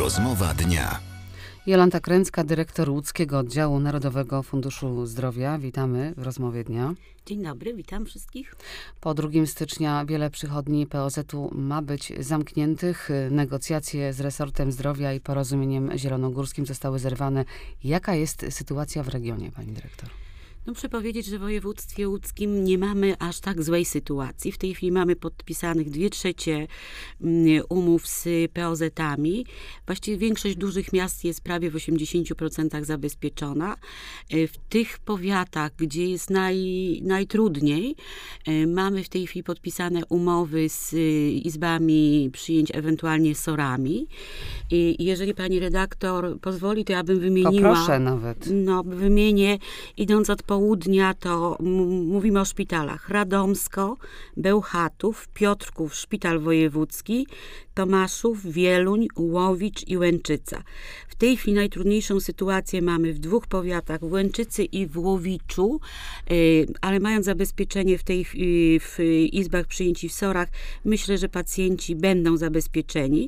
Rozmowa dnia. Jolanta Kręcka, dyrektor Łódzkiego Oddziału Narodowego Funduszu Zdrowia. Witamy w Rozmowie dnia. Dzień dobry, witam wszystkich. Po 2 stycznia wiele przychodni POZ-u ma być zamkniętych. Negocjacje z resortem zdrowia i Porozumieniem Zielonogórskim zostały zerwane. Jaka jest sytuacja w regionie, pani dyrektor? No, muszę powiedzieć, że w województwie łódzkim nie mamy aż tak złej sytuacji. W tej chwili mamy podpisanych 2/3 umów z POZ-ami. Właściwie większość dużych miast jest prawie w 80% zabezpieczona. W tych powiatach, gdzie jest najtrudniej, mamy w tej chwili podpisane umowy z izbami przyjęć, ewentualnie SOR-ami. I jeżeli pani redaktor pozwoli, to ja bym wymieniła... Poproszę nawet. No, wymienię, idąc od południa, to mówimy o szpitalach: Radomsko, Bełchatów, Piotrków, Szpital Wojewódzki, Tomaszów, Wieluń, Łowicz i Łęczyca. W tej chwili najtrudniejszą sytuację mamy w 2 powiatach, w Łęczycy i w Łowiczu, ale mając zabezpieczenie w izbach przyjęć i w SOR-ach, myślę, że pacjenci będą zabezpieczeni.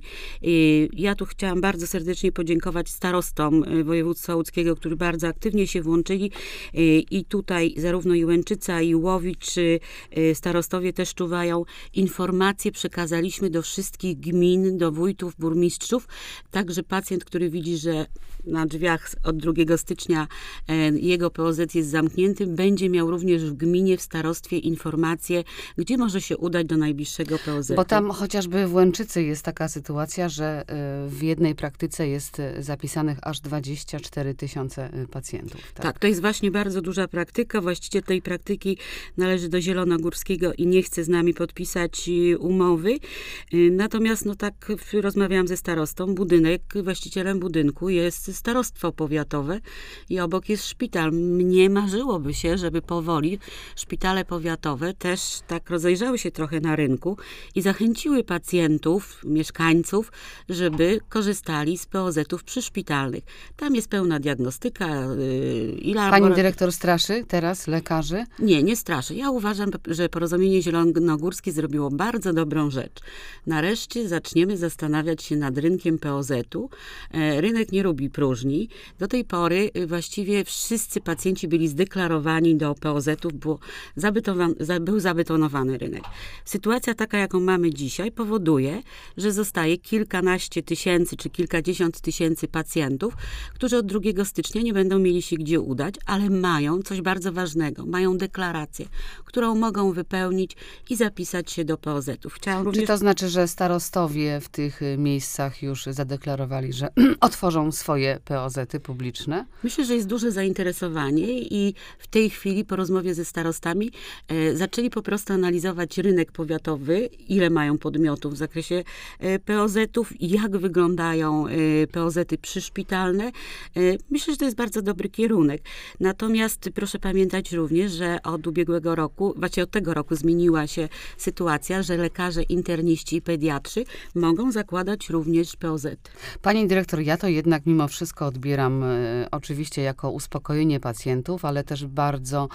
Ja tu chciałam bardzo serdecznie podziękować starostom województwa łódzkiego, którzy bardzo aktywnie się włączyli i tutaj zarówno i Łęczyca, i Łowicz starostowie też czuwają. Informacje przekazaliśmy do wszystkich gmin, do wójtów, burmistrzów, także pacjent, który widzi, że na drzwiach od 2 stycznia jego POZ jest zamknięty, będzie miał również w gminie, w starostwie informacje, gdzie może się udać do najbliższego POZ-u. Bo tam chociażby w Łęczycy jest taka sytuacja, że w jednej praktyce jest zapisanych aż 24 000 pacjentów. Tak, to jest właśnie bardzo duża praktyka. Właściciel tej praktyki należy do Zielonogórskiego i nie chce z nami podpisać umowy. Natomiast tak rozmawiałam ze starostą. Właścicielem budynku jest starostwo powiatowe i obok jest szpital. Mnie marzyłoby się, żeby powoli szpitale powiatowe też tak rozejrzały się trochę na rynku i zachęciły pacjentów, mieszkańców, żeby korzystali z POZ-ów przyszpitalnych. Tam jest pełna diagnostyka. Pani dyrektor straszy teraz lekarzy? Nie straszy. Ja uważam, że Porozumienie Zielonogórskie zrobiło bardzo dobrą rzecz. Nareszcie zaczniemy zastanawiać się nad rynkiem POZ-u. Rynek nie lubi próżni. Do tej pory właściwie wszyscy pacjenci byli zdeklarowani do POZ-ów, był zabetonowany rynek. Sytuacja taka, jaką mamy dzisiaj, powoduje, że zostaje kilkanaście tysięcy czy kilkadziesiąt tysięcy pacjentów, którzy od 2 stycznia nie będą mieli się gdzie udać, ale mają coś bardzo ważnego. Mają deklarację, którą mogą wypełnić i zapisać się do POZ-ów. Czy to znaczy, że starostowie w tych miejscach już zadeklarowali, że otworzą swoje POZ-y publiczne? Myślę, że jest duże zainteresowanie i w tej chwili po rozmowie ze starostami zaczęli po prostu analizować rynek powiatowy, ile mają podmiotów w zakresie POZ-ów, jak wyglądają POZ-y przyszpitalne. Myślę, że to jest bardzo dobry kierunek. Natomiast proszę pamiętać również, że od ubiegłego roku, właściwie od tego roku zmieniła się sytuacja, że lekarze, interniści i pediatrzy mogą zakładać również POZ. Pani dyrektor, ja to jednak mimo wszystko odbieram oczywiście jako uspokojenie pacjentów, ale też bardzo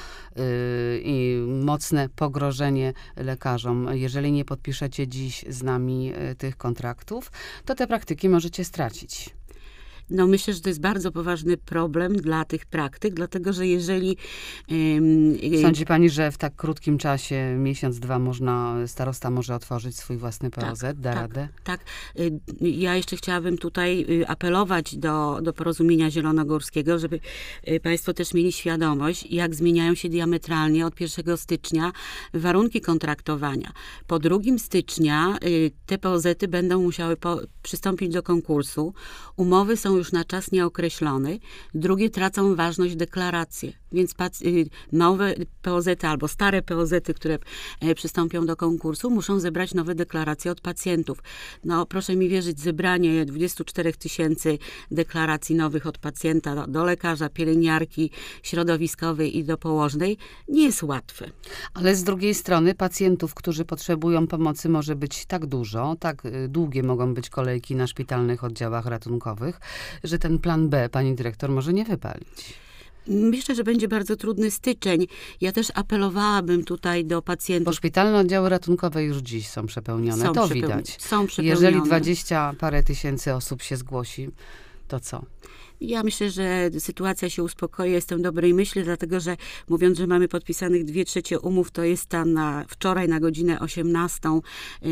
mocne pogrożenie lekarzom. Jeżeli nie podpiszecie dziś z nami tych kontraktów, to te praktyki możecie stracić. No, myślę, że to jest bardzo poważny problem dla tych praktyk, dlatego że jeżeli... Sądzi pani, że w tak krótkim czasie, miesiąc, 2, starosta może otworzyć swój własny POZ? Da radę? Tak. Ja jeszcze chciałabym tutaj apelować do Porozumienia Zielonogórskiego, żeby państwo też mieli świadomość, jak zmieniają się diametralnie od 1 stycznia warunki kontraktowania. Po 2 stycznia te POZ-y będą musiały przystąpić do konkursu. Umowy są już na czas nieokreślony. Drugie, tracą ważność deklaracje. Więc nowe POZ-y albo stare POZ-y, które przystąpią do konkursu, muszą zebrać nowe deklaracje od pacjentów. No, proszę mi wierzyć, zebranie 24 000 deklaracji nowych od pacjenta do lekarza, pielęgniarki środowiskowej i do położnej nie jest łatwe. Ale z drugiej strony pacjentów, którzy potrzebują pomocy, może być tak dużo, tak długie mogą być kolejki na szpitalnych oddziałach ratunkowych, że ten plan B, pani dyrektor, może nie wypalić. Myślę, że będzie bardzo trudny styczeń. Ja też apelowałabym tutaj do Bo pacjentów. szpitalne oddziały ratunkowe już dziś są przepełnione, Są to przepełnione. widać. Są przepełnione. Jeżeli 20 parę tysięcy osób się zgłosi, to co? Ja myślę, że sytuacja się uspokoi. Jestem dobrej myśli, dlatego że mówiąc, że mamy podpisanych 2/3 umów, to jest tam wczoraj na godzinę 18,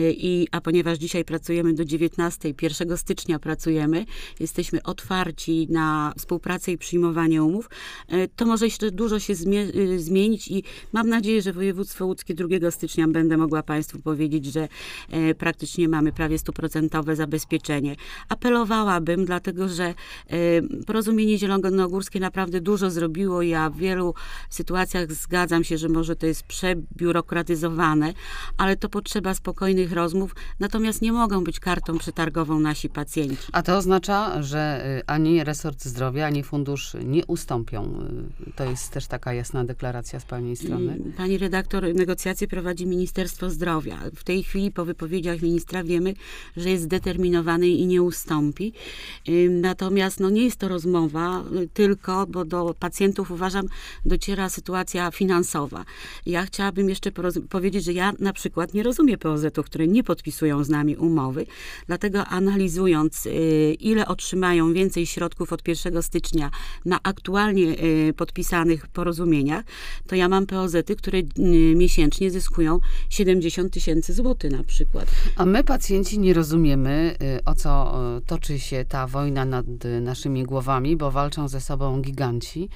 a ponieważ dzisiaj pracujemy do 19, 1 stycznia pracujemy, jesteśmy otwarci na współpracę i przyjmowanie umów, to może jeszcze dużo się zmienić i mam nadzieję, że województwo łódzkie 2 stycznia będę mogła Państwu powiedzieć, że praktycznie mamy prawie 100% zabezpieczenie. Apelowałabym, dlatego że Porozumienie Zielonogórskie naprawdę dużo zrobiło. Ja w wielu sytuacjach zgadzam się, że może to jest przebiurokratyzowane, ale to potrzeba spokojnych rozmów, natomiast nie mogą być kartą przetargową nasi pacjenci. A to oznacza, że ani resort zdrowia, ani fundusz nie ustąpią. To jest też taka jasna deklaracja z pani strony. Pani redaktor, negocjacje prowadzi Ministerstwo Zdrowia. W tej chwili po wypowiedziach ministra wiemy, że jest zdeterminowany i nie ustąpi. Natomiast nie jest to rozmowa tylko, bo do pacjentów, uważam, dociera sytuacja finansowa. Ja chciałabym jeszcze powiedzieć, że ja na przykład nie rozumiem POZ-ów, które nie podpisują z nami umowy, dlatego analizując, ile otrzymają więcej środków od 1 stycznia na aktualnie podpisanych porozumieniach, to ja mam POZ-y, które miesięcznie zyskują 70 000 złotych na przykład. A my, pacjenci, nie rozumiemy, o co toczy się ta wojna nad naszymi głowami, bo walczą ze sobą giganci,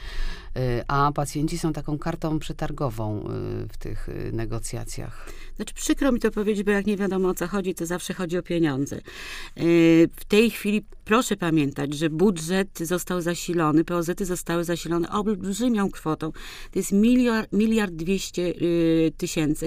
a pacjenci są taką kartą przetargową w tych negocjacjach. Znaczy, przykro mi to powiedzieć, bo jak nie wiadomo, o co chodzi, to zawsze chodzi o pieniądze. W tej chwili proszę pamiętać, że budżet został zasilony, POZ-y zostały zasilone olbrzymią kwotą. To jest 1,2 miliarda.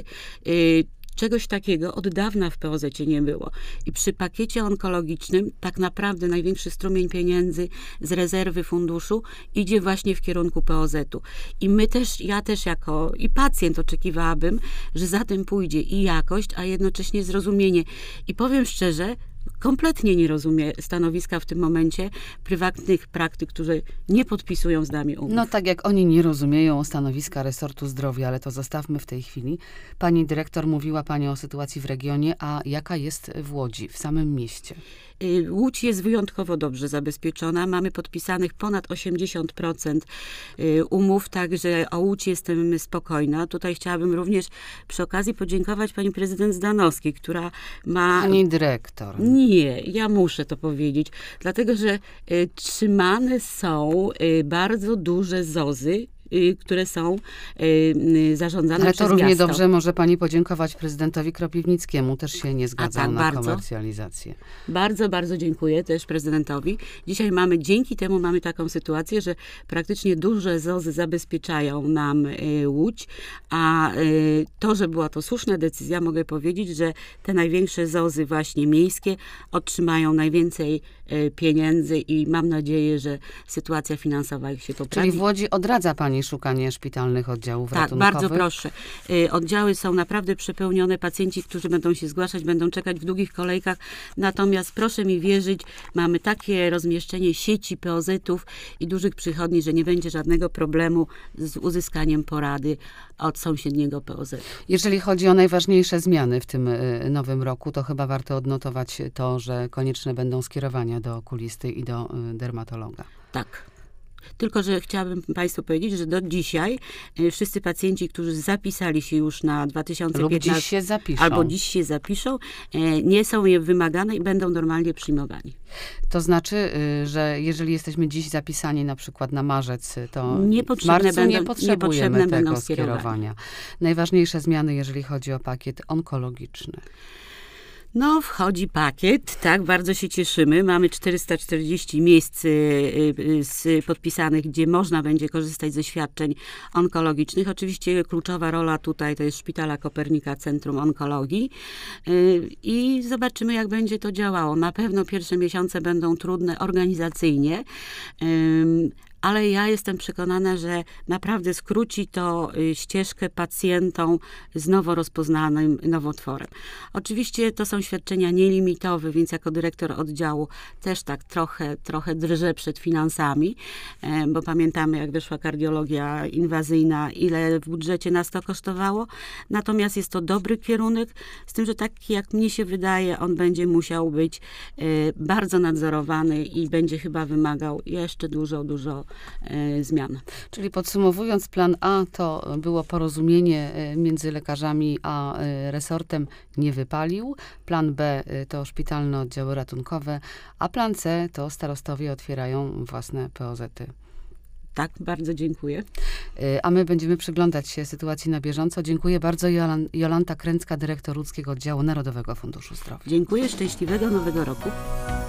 Czegoś takiego od dawna w POZ-cie nie było. I przy pakiecie onkologicznym tak naprawdę największy strumień pieniędzy z rezerwy funduszu idzie właśnie w kierunku POZ-u. I ja też jako i pacjent oczekiwałabym, że za tym pójdzie i jakość, a jednocześnie zrozumienie. I powiem szczerze, kompletnie nie rozumie stanowiska w tym momencie prywatnych praktyk, którzy nie podpisują z nami umów. Tak jak oni nie rozumieją stanowiska resortu zdrowia, ale to zostawmy w tej chwili. Pani dyrektor, mówiła pani o sytuacji w regionie, a jaka jest w Łodzi, w samym mieście? Łódź jest wyjątkowo dobrze zabezpieczona. Mamy podpisanych ponad 80% umów, także o Łódź jestem spokojna. Tutaj chciałabym również przy okazji podziękować pani prezydent Zdanowskiej, która ma... Pani dyrektor. Nie, ja muszę to powiedzieć, dlatego że trzymane są bardzo duże ZOZ-y, które są zarządzane przez miasto. Ale to równie miasto. dobrze może pani podziękować prezydentowi Kropiwnickiemu. Też się nie zgadzał na bardzo. komercjalizację. Bardzo, bardzo dziękuję też prezydentowi. Dzisiaj dzięki temu mamy taką sytuację, że praktycznie duże ZOZ-y zabezpieczają nam Łódź, a to, że była to słuszna decyzja, mogę powiedzieć, że te największe ZOZ-y właśnie miejskie otrzymają najwięcej pieniędzy i mam nadzieję, że sytuacja finansowa ich się poprawi. Czyli w Łodzi odradza pani szukanie szpitalnych oddziałów ratunkowych? Tak, bardzo proszę. Oddziały są naprawdę przepełnione. Pacjenci, którzy będą się zgłaszać, będą czekać w długich kolejkach. Natomiast proszę mi wierzyć, mamy takie rozmieszczenie sieci POZ-ów i dużych przychodni, że nie będzie żadnego problemu z uzyskaniem porady od sąsiedniego POZ. Jeżeli chodzi o najważniejsze zmiany w tym nowym roku, to chyba warto odnotować to, że konieczne będą skierowania do okulisty i do dermatologa. Tak. Tylko, że chciałabym państwu powiedzieć, że do dzisiaj wszyscy pacjenci, którzy zapisali się już na 2015 lub dziś się zapiszą. Albo dziś się zapiszą, nie są je wymagane i będą normalnie przyjmowani. To znaczy, że jeżeli jesteśmy dziś zapisani na przykład na marzec, to w marcu nie potrzebujemy tego skierowania. Najważniejsze zmiany, jeżeli chodzi o pakiet onkologiczny. Wchodzi pakiet, tak, bardzo się cieszymy. Mamy 440 miejsc podpisanych, gdzie można będzie korzystać ze świadczeń onkologicznych. Oczywiście kluczowa rola tutaj to jest Szpitala Kopernika, Centrum Onkologii i zobaczymy, jak będzie to działało. Na pewno pierwsze miesiące będą trudne organizacyjnie, ale ja jestem przekonana, że naprawdę skróci to ścieżkę pacjentom z nowo rozpoznanym nowotworem. Oczywiście to są świadczenia nielimitowe, więc jako dyrektor oddziału też tak trochę drżę przed finansami, bo pamiętamy, jak wyszła kardiologia inwazyjna, ile w budżecie nas to kosztowało. Natomiast jest to dobry kierunek, z tym, że tak jak mnie się wydaje, on będzie musiał być bardzo nadzorowany i będzie chyba wymagał jeszcze dużo zmian. Czyli podsumowując, plan A to było porozumienie między lekarzami a resortem, nie wypalił. Plan B to szpitalne oddziały ratunkowe, a plan C to starostowie otwierają własne POZ-y. Tak, bardzo dziękuję. A my będziemy przyglądać się sytuacji na bieżąco. Dziękuję bardzo. Jolanta Kręcka, dyrektor Łódzkiego Oddziału Narodowego Funduszu Zdrowia. Dziękuję, szczęśliwego Nowego Roku.